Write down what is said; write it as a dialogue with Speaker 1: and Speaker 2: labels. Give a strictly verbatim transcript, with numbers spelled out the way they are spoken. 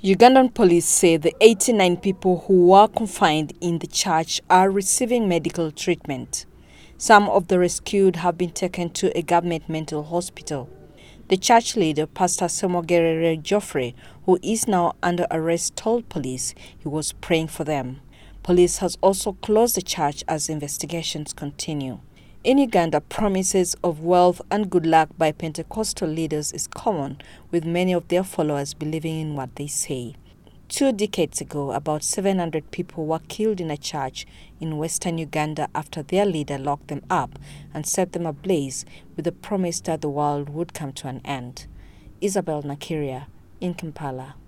Speaker 1: Ugandan police say the eighty-nine people who were confined in the church are receiving medical treatment. Some of the rescued have been taken to a government mental hospital. The church leader, Pastor Semogerere Geoffrey, who is now under arrest, told police he was praying for them. Police has also closed the church as investigations continue. In Uganda, promises of wealth and good luck by Pentecostal leaders is common, with many of their followers believing in what they say. Two decades ago, about seven hundred people were killed in a church in western Uganda after their leader locked them up and set them ablaze with the promise that the world would come to an end. Isabel Nakiria in Kampala.